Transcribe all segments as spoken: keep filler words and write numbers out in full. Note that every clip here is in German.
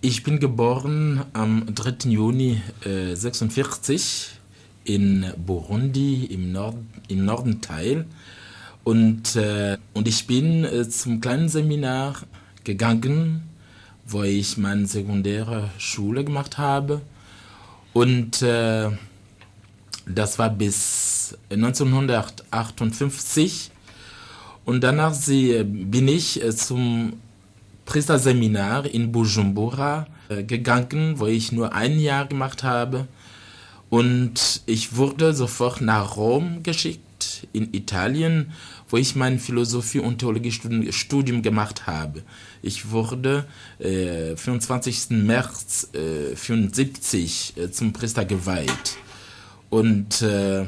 Ich bin geboren am dritten Juni äh, sechsundvierzig in Burundi im, Nord im Nordenteil und, äh, und ich bin äh, zum kleinen Seminar gegangen, wo ich meine sekundäre Schule gemacht habe und äh, das war bis neunzehnhundertachtundfünfzig und danach sie, bin ich äh, zum Priesterseminar in Bujumbura äh, gegangen, wo ich nur ein Jahr gemacht habe. Und ich wurde sofort nach Rom geschickt, in Italien, wo ich mein Philosophie- und Theologiestudium gemacht habe. Ich wurde äh, vierundzwanzigsten März äh, fünfundsiebzig äh, zum Priester geweiht. Und äh,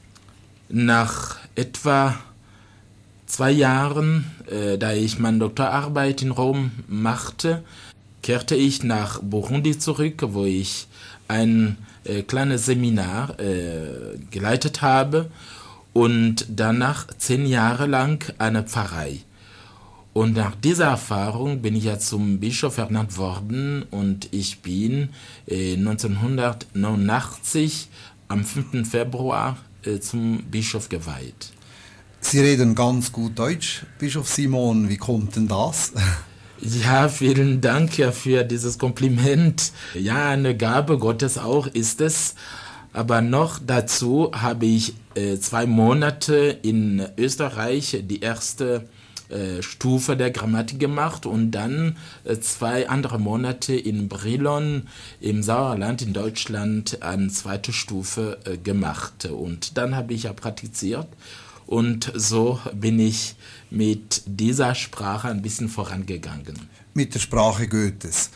nach etwa zwei Jahren, äh, da ich meine Doktorarbeit in Rom machte, kehrte ich nach Burundi zurück, wo ich ein äh, kleines Seminar äh, geleitet habe und danach zehn Jahre lang eine Pfarrei. Und nach dieser Erfahrung bin ich ja zum Bischof ernannt worden und ich bin äh, neunzehnhundertneunundachtzig am fünften Februar äh, zum Bischof geweiht. Sie reden ganz gut Deutsch, Bischof Simon. Wie kommt denn das? Ja, vielen Dank ja für dieses Kompliment. Ja, eine Gabe Gottes auch ist es. Aber noch dazu habe ich äh, zwei Monate in Österreich die erste äh, Stufe der Grammatik gemacht und dann äh, zwei andere Monate in Brilon im Sauerland in Deutschland eine zweite Stufe äh, gemacht. Und dann habe ich ja praktiziert. Und so bin ich mit dieser Sprache ein bisschen vorangegangen. Mit der Sprache Goethes.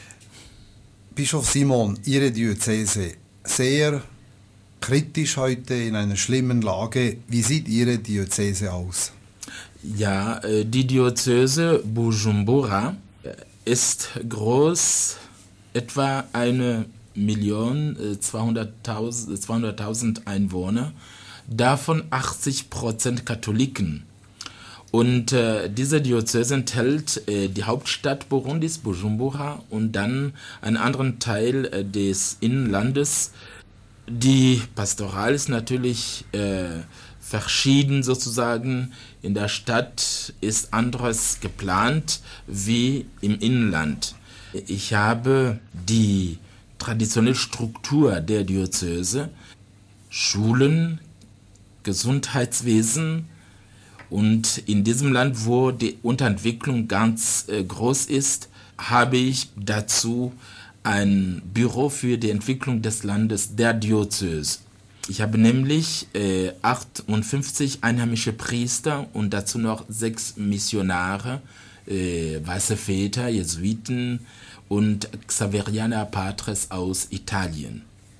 Bischof Simon, Ihre Diözese, sehr kritisch heute in einer schlimmen Lage. Wie sieht Ihre Diözese aus? Ja, die Diözese Bujumbura ist groß, etwa eine Million zweihunderttausend Einwohner. Davon achtzig Prozent Katholiken. Und äh, diese Diözese enthält äh, die Hauptstadt Burundis, Bujumbura, und dann einen anderen Teil äh, des Innenlandes. Die Pastoral ist natürlich äh, verschieden sozusagen. In der Stadt ist anderes geplant wie im Innenland. Ich habe die traditionelle Struktur der Diözese, Schulen, Gesundheitswesen und in diesem Land, wo die Unterentwicklung ganz äh, groß ist, habe ich dazu ein Büro für die Entwicklung des Landes der Diözese. Ich habe nämlich äh, achtundfünfzig einheimische Priester und dazu noch sechs Missionare, äh, Weiße Väter, Jesuiten und Xaverianer Patres aus Italien.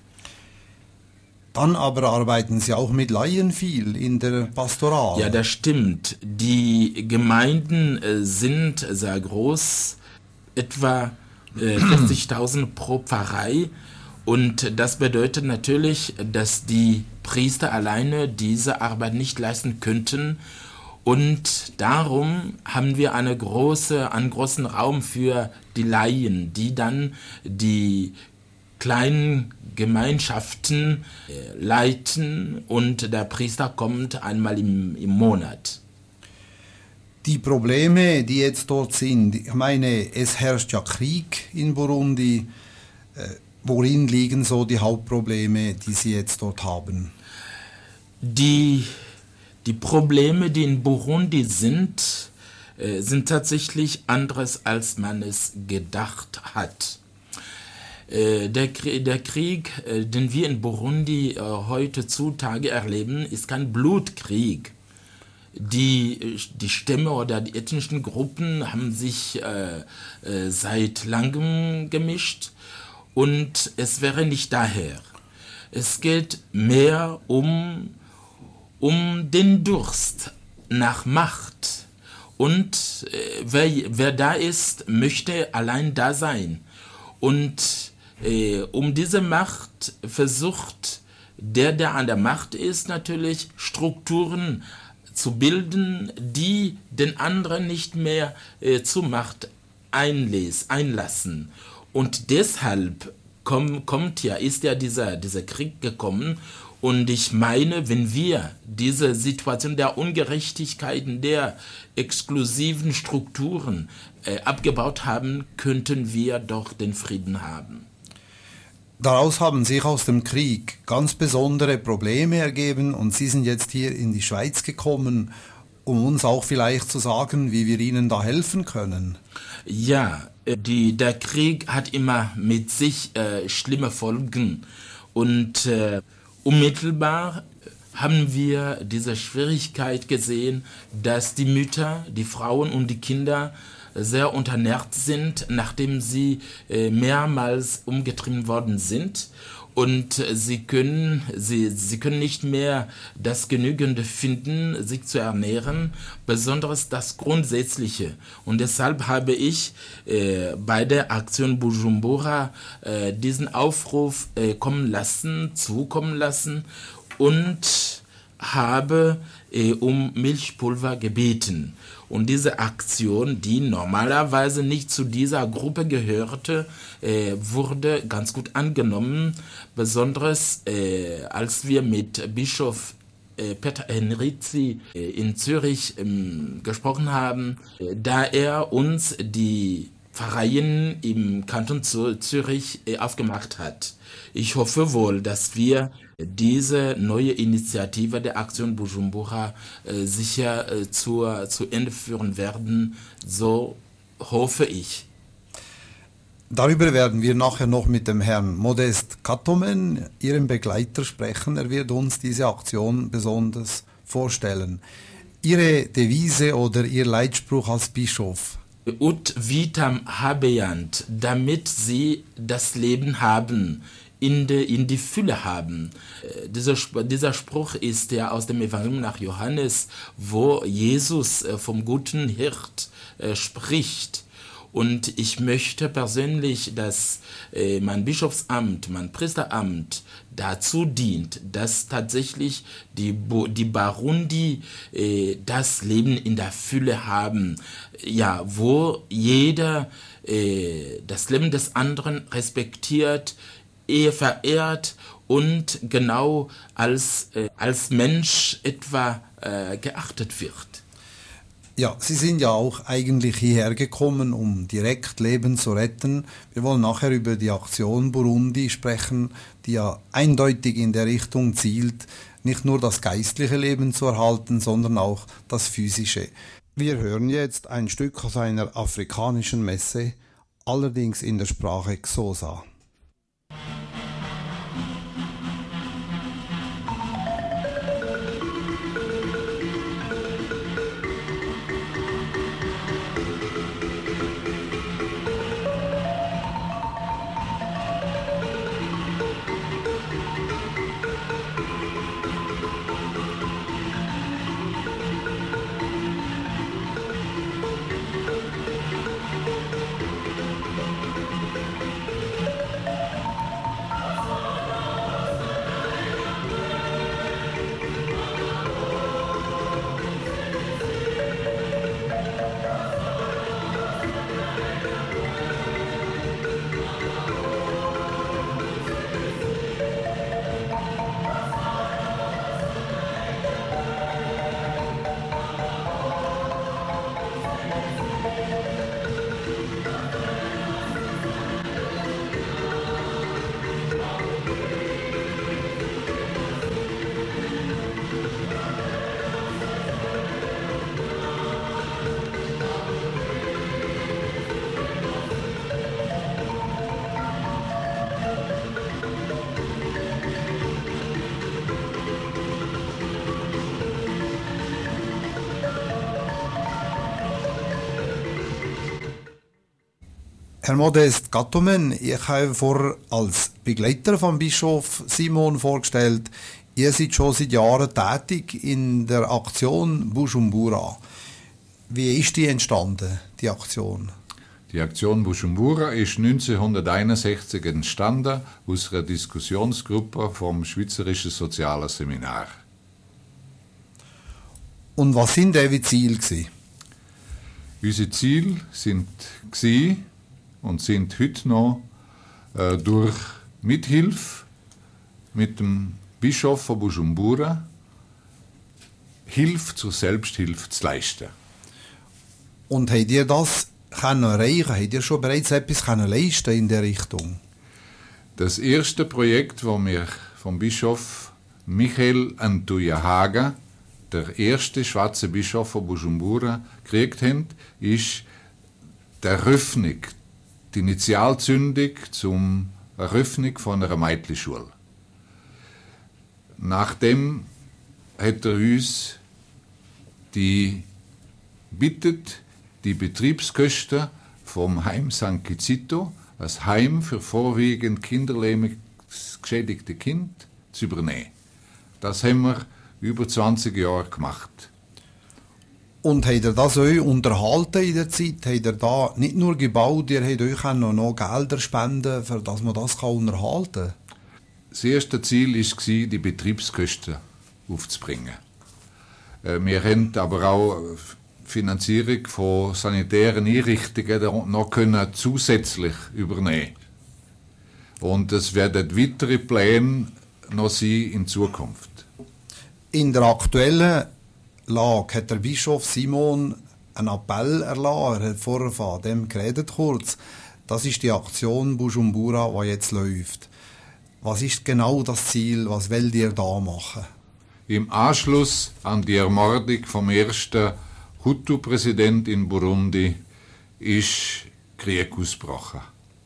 Dann aber arbeiten Sie auch mit Laien viel in der Pastoral. Ja, das stimmt. Die Gemeinden äh, sind sehr groß, etwa äh, vierzigtausend pro Pfarrei. Und das bedeutet natürlich, dass die Priester alleine diese Arbeit nicht leisten könnten. Und darum haben wir eine große, einen großen Raum für die Laien, die dann die kleinen Gemeinschaften äh, leiten und der Priester kommt einmal im, im Monat. Die Probleme, die jetzt dort sind, ich meine, es herrscht ja Krieg in Burundi. Äh, worin liegen so die Hauptprobleme, die Sie jetzt dort haben? Die, die Probleme, die in Burundi sind, äh, sind tatsächlich anderes, als man es gedacht hat. Der, der Krieg, den wir in Burundi heute zutage erleben, ist kein Blutkrieg. Die, die Stämme oder die ethnischen Gruppen haben sich äh, äh, seit langem gemischt und es wäre nicht daher. Es geht mehr um, um den Durst nach Macht. Und äh, wer, wer da ist, möchte allein da sein. Und Äh, um diese Macht versucht der, der an der Macht ist, natürlich Strukturen zu bilden, die den anderen nicht mehr äh, zur Macht einläs, einlassen. Und deshalb komm, kommt ja, ist ja dieser, dieser Krieg gekommen. Und ich meine, wenn wir diese Situation der Ungerechtigkeiten, der exklusiven Strukturen äh, abgebaut haben, könnten wir doch den Frieden haben. Daraus haben sich aus dem Krieg ganz besondere Probleme ergeben und Sie sind jetzt hier in die Schweiz gekommen, um uns auch vielleicht zu sagen, wie wir Ihnen da helfen können. Ja, die, der Krieg hat immer mit sich äh, schlimme Folgen und äh, unmittelbar haben wir diese Schwierigkeit gesehen, dass die Mütter, die Frauen und die Kinder sehr unternährt sind, nachdem sie äh, mehrmals umgetrieben worden sind. Und sie können, sie, sie können nicht mehr das Genügende finden, sich zu ernähren, besonders das Grundsätzliche. Und deshalb habe ich äh, bei der Aktion Bujumbura äh, diesen Aufruf äh, kommen lassen, zukommen lassen und habe äh, um Milchpulver gebeten. Und diese Aktion, die normalerweise nicht zu dieser Gruppe gehörte, äh, wurde ganz gut angenommen, besonders äh, als wir mit Bischof äh, Peter Henrizi äh, in Zürich ähm, gesprochen haben, äh, da er uns die Pfarreien im Kanton Zürich äh, aufgemacht hat. Ich hoffe wohl, dass wir diese neue Initiative der Aktion Bujumbura äh, sicher äh, zur, zu Ende führen werden. So hoffe ich. Darüber werden wir nachher noch mit dem Herrn Modest Katomen, Ihrem Begleiter, sprechen. Er wird uns diese Aktion besonders vorstellen. Ihre Devise oder Ihr Leitspruch als Bischof? Ut vitam habeant, damit sie das Leben haben, in die, in die Fülle haben. Äh, dieser, dieser Spruch ist ja aus dem Evangelium nach Johannes, wo Jesus äh, vom guten Hirt äh, spricht. Und ich möchte persönlich, dass äh, mein Bischofsamt, mein Priesteramt dazu dient, dass tatsächlich die, die Barundi äh, das Leben in der Fülle haben, ja, wo jeder äh, das Leben des anderen respektiert, Ehe verehrt und genau als, äh, als Mensch etwa äh, geachtet wird. Ja, Sie sind ja auch eigentlich hierher gekommen, um direkt Leben zu retten. Wir wollen nachher über die Aktion Burundi sprechen, die ja eindeutig in der Richtung zielt, nicht nur das geistliche Leben zu erhalten, sondern auch das physische. Wir hören jetzt ein Stück aus einer afrikanischen Messe, allerdings in der Sprache Xhosa. Herr Modest Katomen, ich habe vorher als Begleiter von Bischof Simon vorgestellt, ihr seid schon seit Jahren tätig in der Aktion Bujumbura. Wie ist die entstanden, die Aktion? Die Aktion Bujumbura ist neunzehnhunderteinundsechzig entstanden aus einer Diskussionsgruppe vom Schweizerischen Sozialen Seminar. Und was sind eure Ziele gewesen? Unsere Ziele sind gewesen, und sind heute noch äh, durch Mithilfe mit dem Bischof von Bujumbura Hilfe zur Selbsthilfe zu leisten. Und habt ihr das können erreichen? Habt ihr schon bereits etwas können leisten in der Richtung? Das erste Projekt, das wir vom Bischof Michael Antuyahaga, der erste schwarze Bischof von Bujumbura, gekriegt haben, ist die Eröffnung, die Initialzündung zum Eröffnung von einer Mädchenschule. Nachdem hat er uns die bittet, die Betriebskosten vom Heim San Quicito, das Heim für vorwiegend kinderlähmungsgeschädigte Kinder, zu übernehmen. Das haben wir über zwanzig Jahre gemacht. Und habt ihr das euch unterhalten in der Zeit? Habt ihr da nicht nur gebaut, ihr habt euch auch noch Gelder spenden, für dass man das unterhalten kann? Das erste Ziel war, die Betriebskosten aufzubringen. Wir haben aber auch Finanzierung von sanitären Einrichtungen noch können zusätzlich übernehmen. Und es werden weitere Pläne noch sein in Zukunft. In der aktuellen Lage hat der Bischof Simon einen Appell erlassen. Er hat vorher von dem geredet kurz. Das ist die Aktion Bujumbura, die jetzt läuft. Was ist genau das Ziel? Was wollt ihr da machen? Im Anschluss an die Ermordung vom ersten Hutu-Präsident in Burundi ist Krieg ausgebrochen.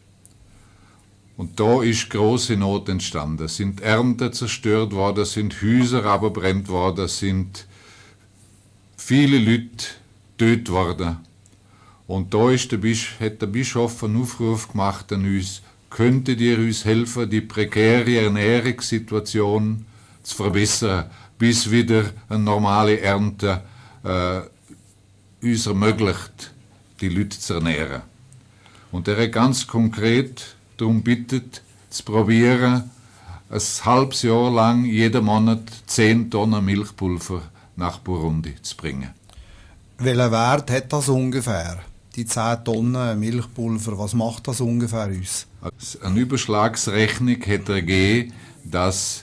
Und da ist große Not entstanden. Es sind Ernten zerstört worden, es sind Häuser abgebrannt worden, es sind viele Leute getötet worden. Und da ist der Bisch, hat der Bischof einen Aufruf gemacht an uns: Könntet ihr uns helfen, die prekäre Ernährungssituation zu verbessern, bis wieder eine normale Ernte äh, uns ermöglicht, die Leute zu ernähren. Und er hat ganz konkret darum bittet, zu probieren, ein halbes Jahr lang jeden Monat zehn Tonnen Milchpulver nach Burundi zu bringen. Welchen Wert hat das ungefähr? Die zehn Tonnen Milchpulver, was macht das ungefähr uns? Eine Überschlagsrechnung hat er gegeben, dass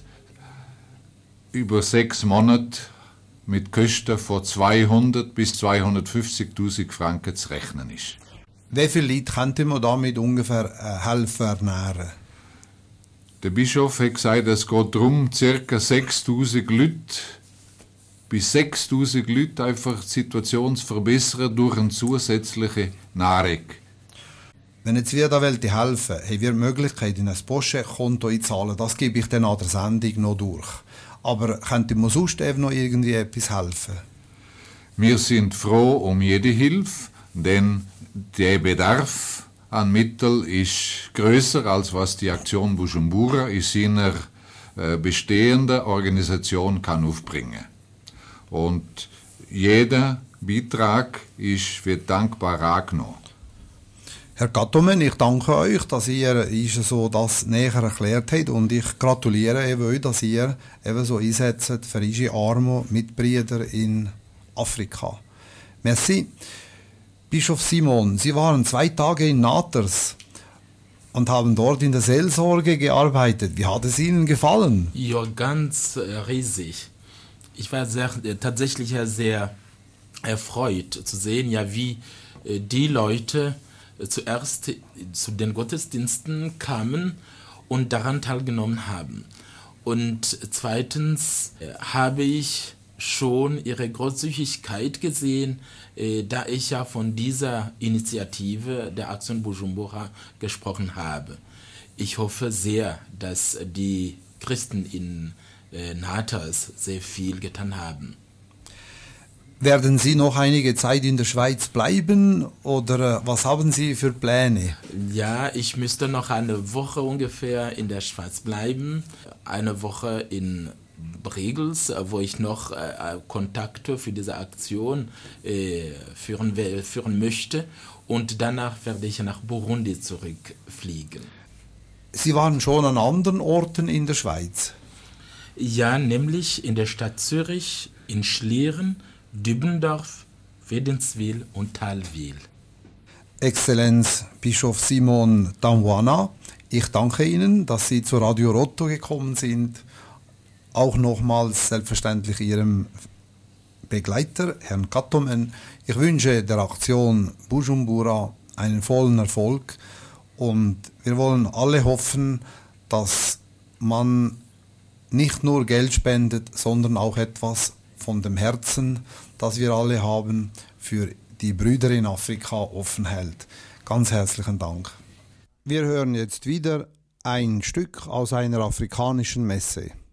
über sechs Monate mit Kosten von zweihundert bis zweihundertfünfzigtausend Franken zu rechnen ist. Wie viele Leute könnte man damit ungefähr äh, helfen ernähren? Der Bischof hat gesagt, es geht darum, ca. sechstausend Leute bis sechstausend Leute einfach die Situation zu verbessern durch eine zusätzliche Nahrung. Wenn jetzt wir da helfen wollen, haben wir die Möglichkeit, in ein Postcheckkonto einzahlen. Das gebe ich dann an der Sendung noch durch. Aber könnte man sonst eben noch irgendwie etwas helfen? Wir sind froh um jede Hilfe, denn der Bedarf an Mitteln ist größer, als was die Aktion Bujumbura in seiner äh, bestehenden Organisation kann aufbringen. Und jeder Beitrag ist, wird dankbar angenommen. Herr Gattomen, ich danke euch, dass ihr uns so das näher erklärt habt, und ich gratuliere eben euch, dass ihr eben so einsetzt für unsere armen Mitbrüder in Afrika. Merci. Bischof Simon, Sie waren zwei Tage in Naters und haben dort in der Seelsorge gearbeitet. Wie hat es Ihnen gefallen? Ja, ganz äh, riesig. Ich war sehr, äh, tatsächlich sehr erfreut zu sehen, ja, wie äh, die Leute äh, zuerst äh, zu den Gottesdiensten kamen und daran teilgenommen haben. Und zweitens äh, habe ich schon ihre Großzügigkeit gesehen, äh, da ich ja von dieser Initiative der Aktion Bujumbura gesprochen habe. Ich hoffe sehr, dass die Christen in äh, Naters sehr viel getan haben. Werden Sie noch einige Zeit in der Schweiz bleiben oder äh, was haben Sie für Pläne? Ja, ich müsste noch eine Woche ungefähr in der Schweiz bleiben, eine Woche in Bregels, wo ich noch äh, Kontakte für diese Aktion äh, führen, will, führen möchte, und danach werde ich nach Burundi zurückfliegen. Sie waren schon an anderen Orten in der Schweiz? Ja, nämlich in der Stadt Zürich, in Schlieren, Dübendorf, Wädenswil und Thalwil. Exzellenz Bischof Simon Damwana, ich danke Ihnen, dass Sie zu Radio Rotto gekommen sind. Auch nochmals selbstverständlich Ihrem Begleiter, Herrn Kattomen. Ich wünsche der Aktion Bujumbura einen vollen Erfolg und wir wollen alle hoffen, dass man nicht nur Geld spendet, sondern auch etwas von dem Herzen, das wir alle haben, für die Brüder in Afrika offen hält. Ganz herzlichen Dank. Wir hören jetzt wieder ein Stück aus einer afrikanischen Messe.